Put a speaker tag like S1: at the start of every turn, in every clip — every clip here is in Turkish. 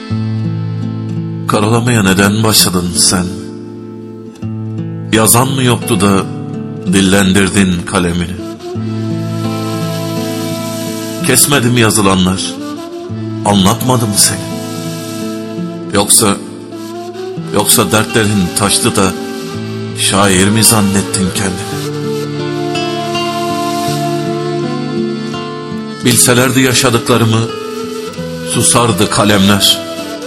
S1: Karalamaya neden başladın sen? Yazan mı yoktu da dillendirdin kalemini? Kesmedi mi yazılanlar? Anlatmadı mı seni? Yoksa dertlerin taştı da şair mi zannettin kendini? Bilselerdi yaşadıklarımı susardı kalemler.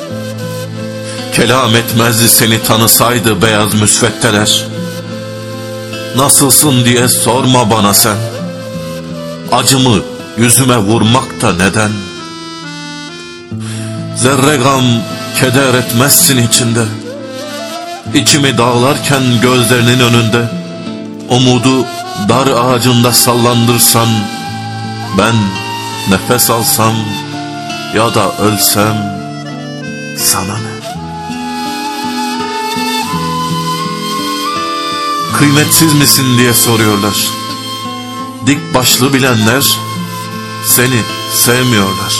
S1: Kelam etmezdi seni tanısaydı beyaz müsveddeler. Nasılsın diye sorma bana sen. Acımı yüzüme vurmak da neden? Zerre gam keder etmezsin içinde. İçimi dağlarken gözlerinin önünde. Umudu dar ağacında sallandırsan, ben nefes alsam ya da ölsem sana ne? Kıymetsiz misin diye soruyorlar. Dik başlı bilenler seni sevmiyorlar.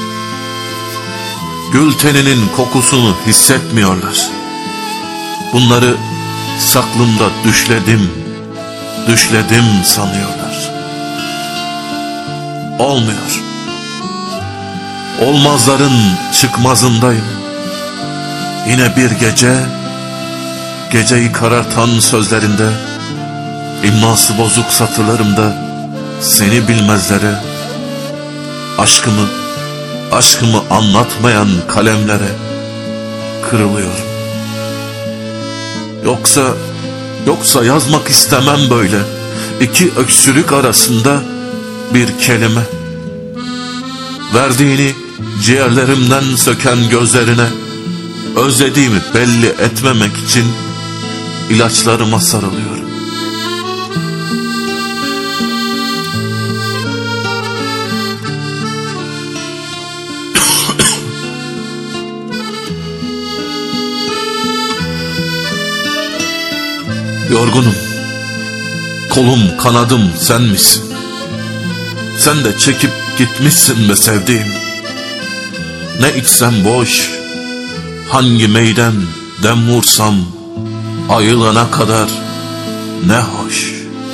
S1: Gül teninin kokusunu hissetmiyorlar. Bunları saklımda düşledim sanıyorlar. Olmuyor. Olmazların çıkmazındayım. Yine bir geceyi karartan sözlerinde, imnası bozuk satırlarımda seni bilmezlere, aşkımı anlatmayan kalemlere kırılıyorum. Yoksa yazmak istemem böyle iki öksürük arasında bir kelime. Verdiğini ciğerlerimden söken gözlerine, özlediğimi belli etmemek için ilaçlarıma sarılıyorum. Yorgunum, kolum kanadım sen misin? Sen de çekip gitmişsin be sevdiğim. Ne içsem boş, hangi meyden dem vursam ayılana kadar ne hoş.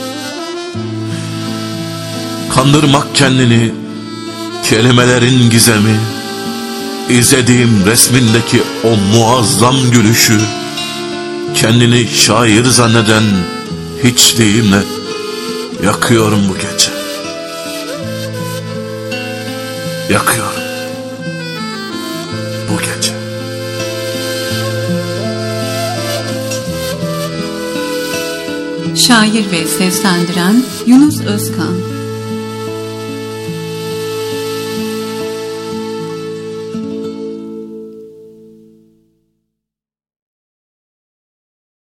S1: Kandırmak kendini, kelimelerin gizemi, izlediğim resmindeki o muazzam gülüşü, kendini şair zanneden hiçliğimle yakıyorum bu gece. Yakıyorum bu gece.
S2: Şair ve seslendiren Yunus Özkan.